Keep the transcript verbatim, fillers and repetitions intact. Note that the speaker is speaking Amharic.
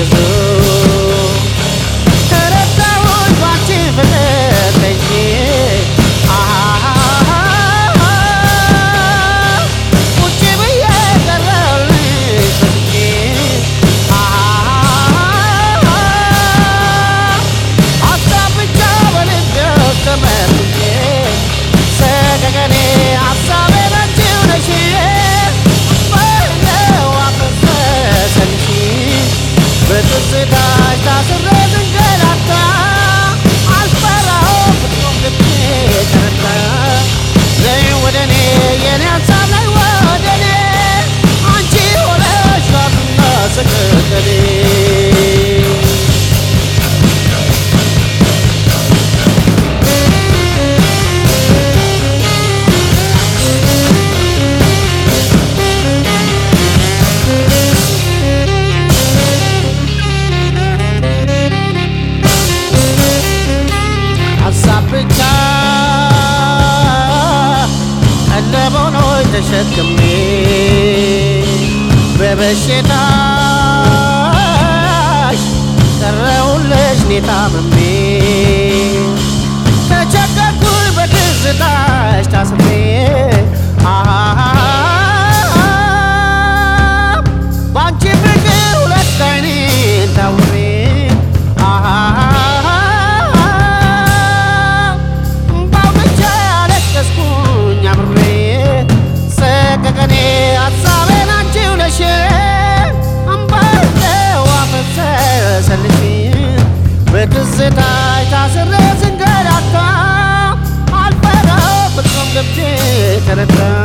አግዞ ተረዳሁኝ ባንቺ ፍቅር ተይዤ ቁጭ ብዬ ቀረሁልሽ ፈዝዤ ሀሳብ ብቻ በልቤ ውስጥ ተመርዤ ሰቀቀኔ ሀሳቤን አንቺው ነሽ በትዝታሽ ታስሬ ስንገላታ አልፈራሁም ፍጹም ልቤ ተረታ ነይ ወደኔ የኔ ሀሳብ ነይ ወደኔ አንቺ ሆነሽ ራትና ሰቀቀኔ ብቻ ቀለበውኖች ተሸክሜ በበሽታሽ ቀረሁልሽ እኔ ታምሜ ተቸገርኩኝ በትዝታሽ ታስሬ ባንቺ ፍቅር ሁለት ዓይኔን ታውሬ ሰቀቀኔ ሀሳቤን አንቺው ነሽ እምባዬው አፈሰሰልሽ በትዝታሽ ታስሬ ስንገላታ አልፈራሁም ፍጹም ልቤ ተረታ